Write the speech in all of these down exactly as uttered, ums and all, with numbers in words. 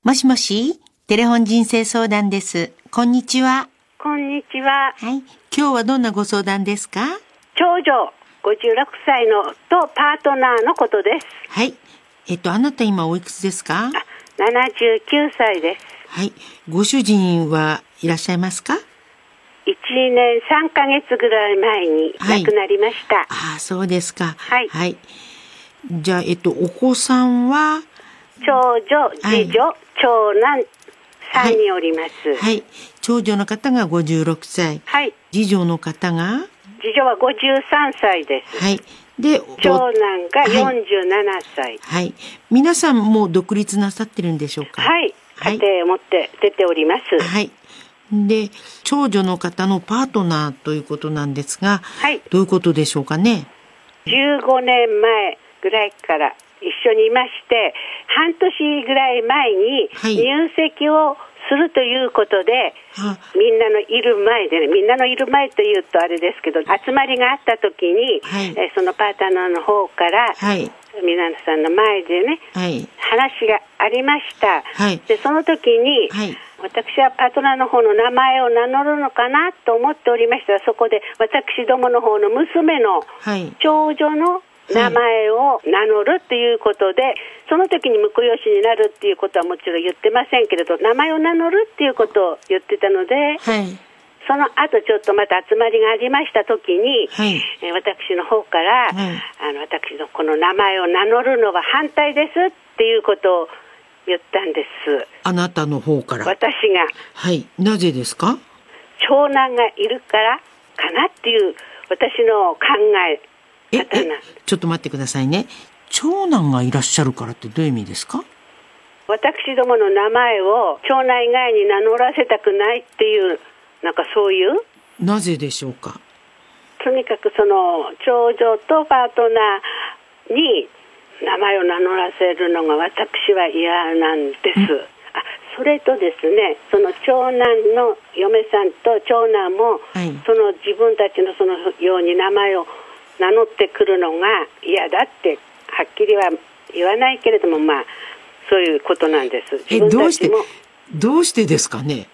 もしもし、テレフォン人生相談です。こんにちは。 こんにちは。 はい。今日はどんなご相談ですか？ 長女、ごじゅうろくさいのとパートナーのことです。 はい。えっと、あなた今おいくつですか？ あ、ななじゅうきゅうさいです。 はい。ご主人はいらっしゃいますか？ いちねんさんかげつぐらい前に亡くなりました。はい、 ああ、そうですか。 はい。 はい。じゃあ、えっと、お子さんは？ 長女、次女、はい、長男、さんにんおります。 はい。はい。長女の方がごじゅうろくさい。 はい。 次女の方が？ 次女はごじゅうさんさいです。 はい。で、 長男がよんじゅうななさい。 はい。はい。皆さんもう独立なさってるんでしょうか？ はい。家庭を持って出ております。 はい。で、長女の方のパートナーということなんですが、 はい。 どういうことでしょうかね？ じゅうごねんまえぐらいから一緒にいまして、半年ぐらい前に入籍をするということで、はい、みんなのいる前でね、みんなのいる前というとあれですけど、集まりがあった時に、はい、えそのパートナーの方から、はい、皆さんの前でね、はい、話がありました。はい、でその時に、はい、私はパートナーの方の名前を名乗るのかなと思っておりました。そこで私どもの方の娘の長女の名前を名乗るっていうことで、はい、その時に婿養子になるっていうことはもちろん言ってませんけれど、名前を名乗るっていうことを言ってたので、はい、その後ちょっとまた集まりがありました時に、はい、え私の方から、はい、あの私のこの名前を名乗るのは反対ですっていうことを言ったんです。 あなたの方から？私が。 はい。なぜですか？ 長男がいるからかなっていう私の考え。 ええちょっと待ってくださいね。長男がいらっしゃるからってどういう意味ですか？ 私どもの名前を長男以外に名乗らせたくないっていう、なんかそういう。 なぜでしょうか？ とにかくその長女とパートナーに名前を名乗らせるのが私は嫌なんです。あ、それとですね、その長男の嫁さんと長男も、はい、その自分たちのそのように名前を名乗ってくるのが嫌だってはっきりは言わないけれども、まあそういうことなんです。 自分たちも。え、どうしてどうしてですかね？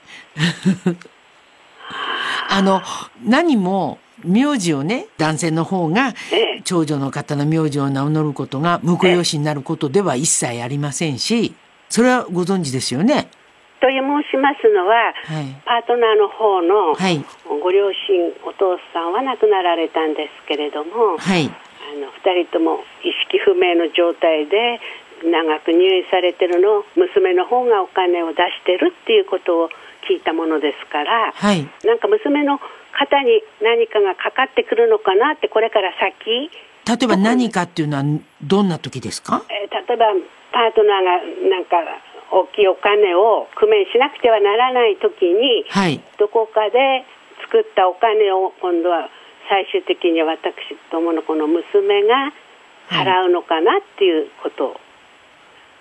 あの何も名字をね、男性の方が長女の方の名字を名乗ることが婿養子になることでは一切ありませんし、それはご存知ですよね。 と申しますのは、はい、パートナーの方のご両親、お父さんは亡くなられたんですけれども、はい、あのふたりとも意識不明の状態で長く入院されてるのを娘の方がお金を出してるっていうことを聞いたものですから、はい、なんか娘の方に何かがかかってくるのかなって、これから先。 例えば何かっていうのはどんな時ですか？ えー、例えばパートナーがなんか大きいお金を工面しなくてはならない時に、はい、どこかで作ったお金を今度は最終的に私どものこの娘が払うのかなっていうことを、はい、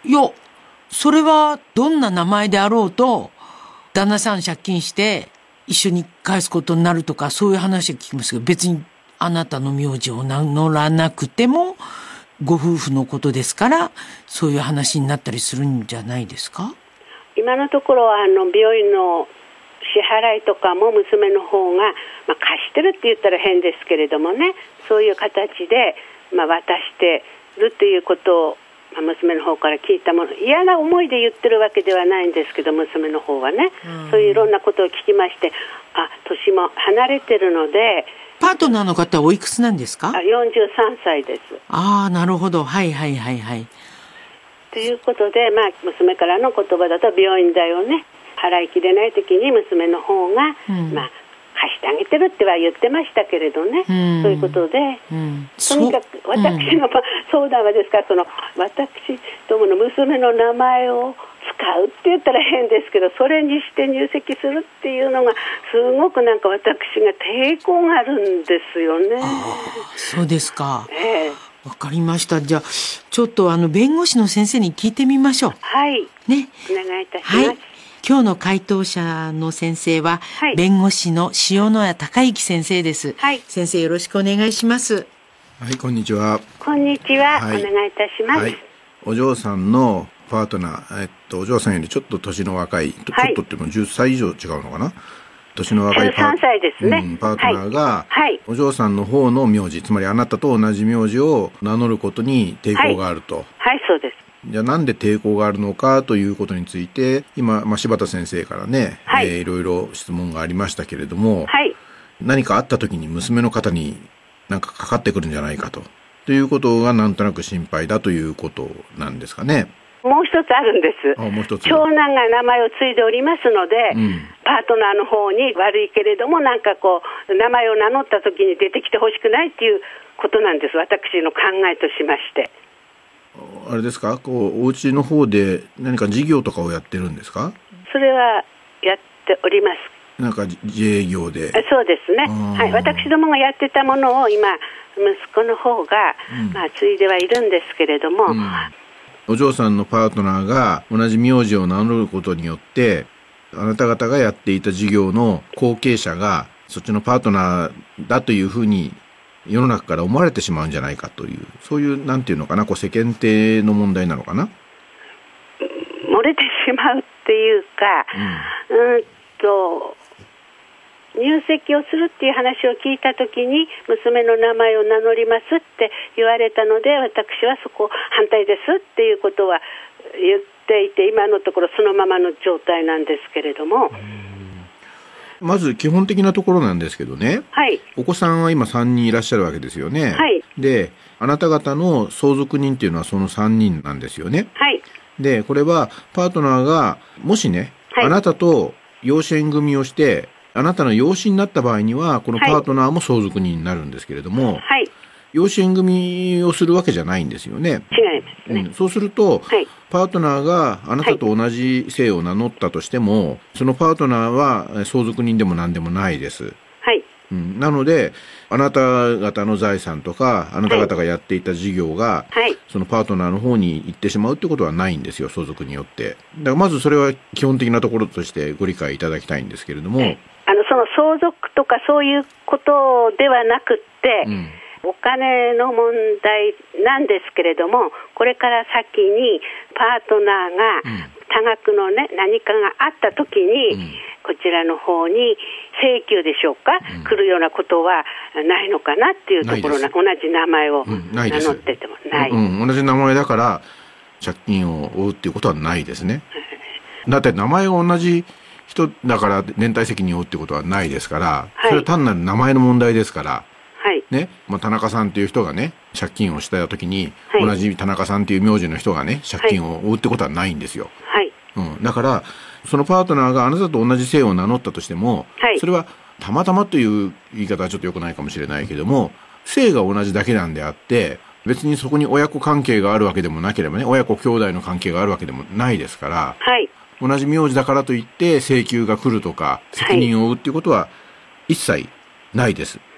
いや、それはどんな名前であろうと旦那さん借金して一緒に返すことになるとか、そういう話を聞きますけど、別にあなたの名字を名乗らなくてもご夫婦のことですから、そういう話になったりするんじゃないですか？ 今のところはあの病院の支払いとかも娘の方が、まあ、貸してるって言ったら変ですけれどもね、そういう形で、まあ、渡してるっていうことを、まあ、娘の方から聞いたもの、嫌な思いで言ってるわけではないんですけど、娘の方はね、うん、そういういろんなことを聞きまして、あ、年も離れてるので。 パートナーの方はおいくつなんですか？ よんじゅうさんさいです。 ああ、なるほど。はいはいはいはい。 ということで、まあ、娘からの言葉だと病院代をね、払いきれない時に娘の方が、うん、まあ、貸してあげてるっては言ってましたけれどね、うん、そういうことで、うん、とにかく私の、うん、相談はですから、その私どもの娘の名前を使うって言ったら変ですけど、それにして入籍するっていうのがすごくなんか私が抵抗があるんですよね。 あ、そうですか。 ええ、 わかりました。じゃあちょっとあの弁護士の先生に聞いてみましょう。 はいね、お願いいたします。はい、 今日の回答者の先生は、はい、弁護士の塩谷隆之先生です。はい、先生よろしくお願いします。 はい、こんにちは。 こんにちは、はい、お願いいたします。はい、 お嬢さんのパートナー、えっと、お嬢さんよりちょっと年の若い、はい、ちょっとってもじゅっさい以上違うのかな、年の若いパー、 さんさいですね、 うん、パートナーが、はい、お嬢さんの方の名字、つまりあなたと同じ名字を名乗ることに抵抗があると。はい、 はい、そうです。 じゃあなんで抵抗があるのかということについて、今、まあ、柴田先生からね、はい、えー、いろいろ質問がありましたけれども、はい、何かあった時に娘の方になんかかかってくるんじゃないかと。ということがなんとなく心配だということなんですかね。 もう一つあるんです。 あ、もう一つ。 長男が名前を継いでおりますので、うん、パートナーの方に悪いけれども、なんかこう名前を名乗った時に出てきてほしくないっていうことなんです。私の考えとしまして。 あれですか、こうお家の方で何か事業とかをやってるんですか？ それはやっております。 なんか自営業で。 そうですね、はい、私どもがやってたものを今息子の方が、うん、まあ、継いではいるんですけれども、うん、 お嬢さんのパートナーが同じ名字を名乗ることによってあなた方がやっていた事業の後継者がそっちのパートナーだというふうに世の中から思われてしまうんじゃないかという、そういうなんていうのかな、こう世間体の問題なのかな。 漏れてしまうっていうか、うん、うんと入籍をするっていう話を聞いたときに娘の名前を名乗りますって言われたので、私はそこ反対ですっていうことは言っていて、今のところそのままの状態なんですけれども、 まず基本的なところなんですけどね、はい、お子さんは今さんにんいらっしゃるわけですよね、はい、であなた方の相続人っていうのはそのさんにんなんですよね、はい、でこれはパートナーがもしね、はい、あなたと養子縁組をしてあなたの養子になった場合にはこのパートナーも相続人になるんですけれども、はい、養子縁組をするわけじゃないんですよね。 違いますね、 うん、そうすると、はい、パートナーがあなたと同じ姓を名乗ったとしても、はい、そのパートナーは相続人でも何でもないです、はいうん、なのであなた方の財産とかあなた方がやっていた事業が、はい、そのパートナーの方に行ってしまうってことはないんですよ、相続によって。だからまずそれは基本的なところとしてご理解いただきたいんですけれども、はい、 あのその相続とかそういうことではなくって、うん、お金の問題なんですけれども、これから先にパートナーが多額の、ね、何かがあったときに、うん、こちらの方に請求でしょうか、うん、来るようなことはないのかなっていうところな、同じ名前を名乗っててもない、 うんうん、同じ名前だから借金を負うっていうことはないですね。だって名前が同じ人だから連帯責任を負うってことはないですから、はい、それは単なる名前の問題ですから、はいねまあ、田中さんっていう人がね借金をしたときに、はい、同じ田中さんっていう名字の人がね借金を負うってことはないんですよ、はいうん、だからそのパートナーがあなたと同じ姓を名乗ったとしても、はい、それはたまたまという言い方はちょっと良くないかもしれないけども、姓が同じだけなんであって別にそこに親子関係があるわけでもなければね、親子兄弟の関係があるわけでもないですから、はい同じ名字だからといって請求が来るとか責任を負うっていうことは一切ないです、はい、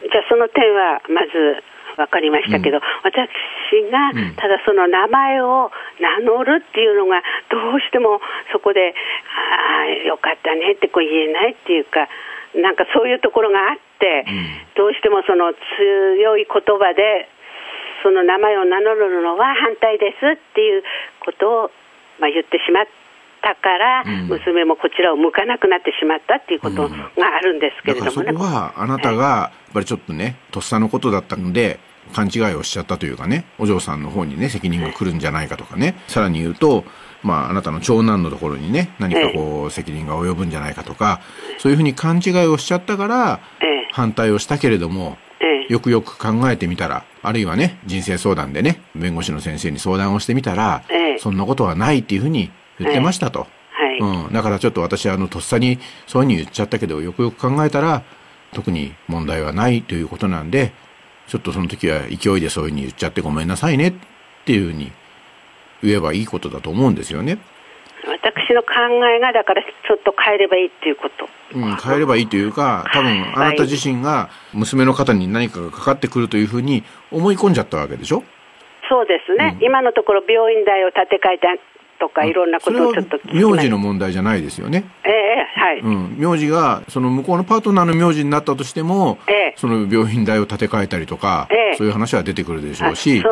じゃあその点はまず分かりましたけど、うん、私がただその名前を名乗るっていうのがどうしてもそこでああよかったねってこう言えないっていうか、なんかそういうところがあって、うん、どうしてもその強い言葉でその名前を名乗るのは反対ですっていうことを、まあ、言ってしまってだから娘もこちらを向かなくなってしまったっていうことがあるんですけれどもね、うん、だからそこはあなたがやっぱりちょっとねとっさのことだったので勘違いをしちゃったというかね、お嬢さんの方にね責任が来るんじゃないかとかね、さらに言うとまああなたの長男のところにね何かこう責任が及ぶんじゃないかとか、そういうふうに勘違いをしちゃったから反対をしたけれども、よくよく考えてみたら、あるいはね人生相談でね弁護士の先生に相談をしてみたら、そんなことはないっていうふうに言ってましたと、はいうん、だからちょっと私はあのとっさにそういうふうに言っちゃったけど、よくよく考えたら特に問題はないということなんで、ちょっとその時は勢いでそういうふうに言っちゃってごめんなさいねっていうふうに言えばいいことだと思うんですよね。 私の考えがだからちょっと変えればいいっていうこと、 うん、変えればいいというか、多分あなた自身が娘の方に何かがかかってくるというふうに思い込んじゃったわけでしょ。 そうですね、うん、今のところ病院代を建て替えたとかいろんなことをちょっと聞きそれは名字の問題じゃないですよね。 ええはい、 うん、名字がその向こうのパートナーの名字になったとしても、ええ、その病院代を建て替えたりとか、ええ、そういう話は出てくるでしょうし、 そうです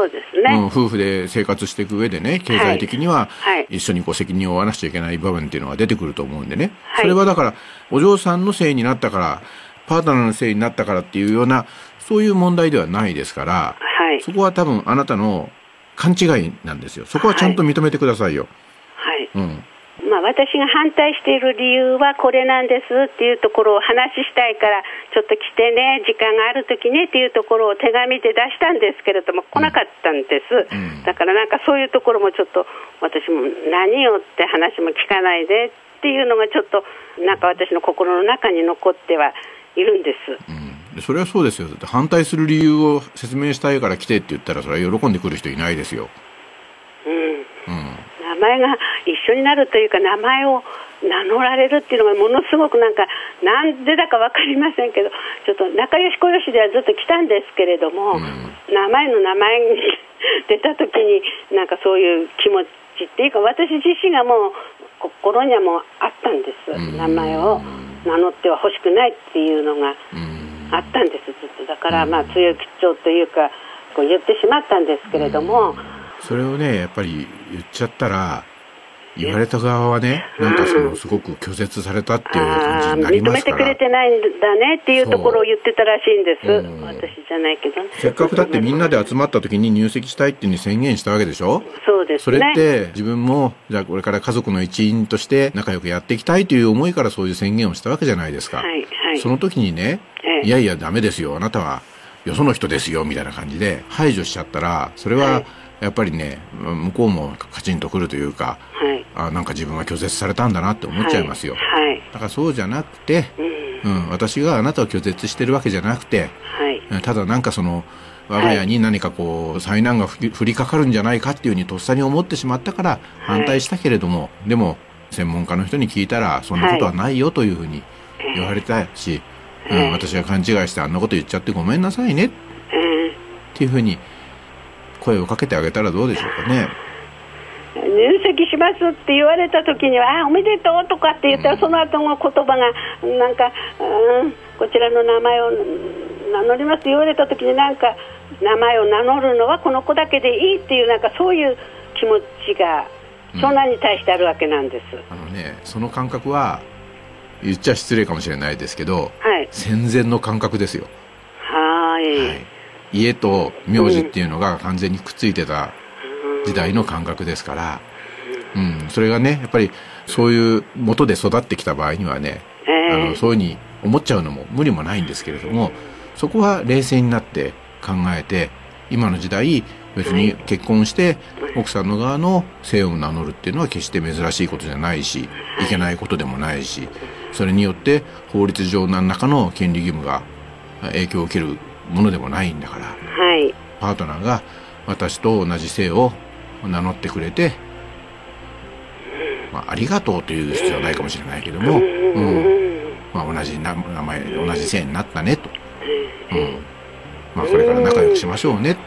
ね、 うん、夫婦で生活していく上でね、経済的には一緒にこう責任を負わなくちゃいけない場面っていうのが出てくると思うんでね、はい、それはだからお嬢さんのせいになったからパートナーのせいになったからっていうようなそういう問題ではないですから、はい、そこは多分あなたの勘違いなんですよ。そこはちゃんと認めてくださいよ。 はい、 うん、 まあ、私が反対している理由はこれなんですっていうところを話したいからちょっと来てね、時間がある時ねっていうところを手紙で出したんですけれども来なかったんです、うん、だからなんかそういうところもちょっと私も何よって話も聞かないでっていうのがちょっとなんか私の心の中に残ってはいるんです、 うん、それはそうですよ。だって反対する理由を説明したいから来てって言ったらそれは喜んでくる人いないですよ。 うん、うん、名前が一緒になるというか名前を名乗られるっていうのがものすごくなんかなんでだか分かりませんけどちょっと仲良し小良しではずっと来たんですけれども、うん、名前の名前に出た時になんかそういう気持ちっていうか私自身がもう心にはもうあったんです、うん、名前を名乗っては欲しくないっていうのがあったんです、ずっと。だからまあ強い口調というかこう言ってしまったんですけれども、うんそれをねやっぱり言っちゃったら言われた側はねなんかそのすごく拒絶されたっていう感じになりますから、 認めてくれてないんだねっていうところを言ってたらしいんです、うん、私じゃないけど、ね、 せっかくだってみんなで集まった時に入籍したいっていうふうに宣言したわけでしょ。 そうですね。 それって自分もじゃあこれから家族の一員として仲良くやっていきたいという思いからそういう宣言をしたわけじゃないですか、はいはい、その時にね、ええ、いやいやダメですよあなたはよその人ですよみたいな感じで排除しちゃったらそれは、はいやっぱりね向こうもカチンとくるというか、はい、あなんか自分は拒絶されたんだなって思っちゃいますよ、はい、だからそうじゃなくて、うんうん、私があなたを拒絶してるわけじゃなくて、はい、ただなんかその我が家に何かこう災難が降りかかるんじゃないかっていうふうにとっさに思ってしまったから反対したけれども、はい、でも専門家の人に聞いたらそんなことはないよというふうに言われたし、はいうん、私が勘違いしてあんなこと言っちゃってごめんなさいねっていうふうに声をかけてあげたらどうでしょうかね。 入籍しますって言われた時にはあおめでとうとかって言ったら、うん、その後の言葉がなんか、うん、こちらの名前を名乗りますって言われた時になんか名前を名乗るのはこの子だけでいいっていうなんかそういう気持ちが長男に対してあるわけなんです、うん、 あのねその感覚は言っちゃ失礼かもしれないですけど、はい、戦前の感覚ですよ。 はい、 はい家と名字っていうのが完全にくっついてた時代の感覚ですから、うん、それがねやっぱりそういう元で育ってきた場合にはね、えー、あのそういうふうに思っちゃうのも無理もないんですけれどもそこは冷静になって考えて今の時代別に結婚して奥さんの側の姓を名乗るっていうのは決して珍しいことじゃないしいけないことでもないしそれによって法律上何らかの権利義務が影響を受けるものでもないんだから、はい、パートナーが私と同じ姓を名乗ってくれて、まあ、ありがとうという必要はないかもしれないけども、うんまあ、同じ名前同じ姓になったねと、うんまあ、これから仲良くしましょうね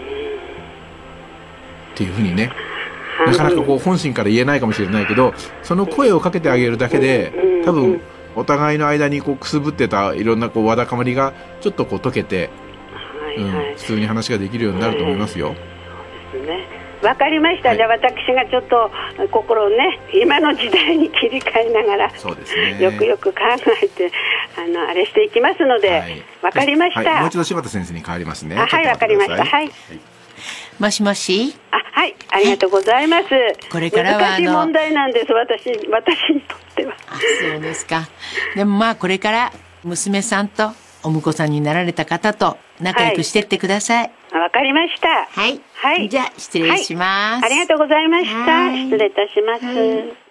っていうふうにねなかなかこう本心から言えないかもしれないけどその声をかけてあげるだけで多分お互いの間にこうくすぶってたいろんなこうわだかまりがちょっとこう解けて、はいはいうん、普通に話ができるようになると思いますよ。 そうですね。わかりました、はい、じゃあ私がちょっと心をね今の時代に切り替えながらそうです、ね、よくよく考えてあのあれしていきますので、はい、わかりました、はい、 もう一度柴田先生に変わりますね。 はいわかりました、はい、はい、 もしもしあはいありがとうございます、はい、 これからは難しい問題なんです私私にとっては。 あそうですか。でもまあこれから娘さんとお婿さんになられた方と仲良くしてってください。 わ、はい、かりました。 はい、はい、じゃあ失礼します、 はい、ありがとうございました。失礼いたします。はい。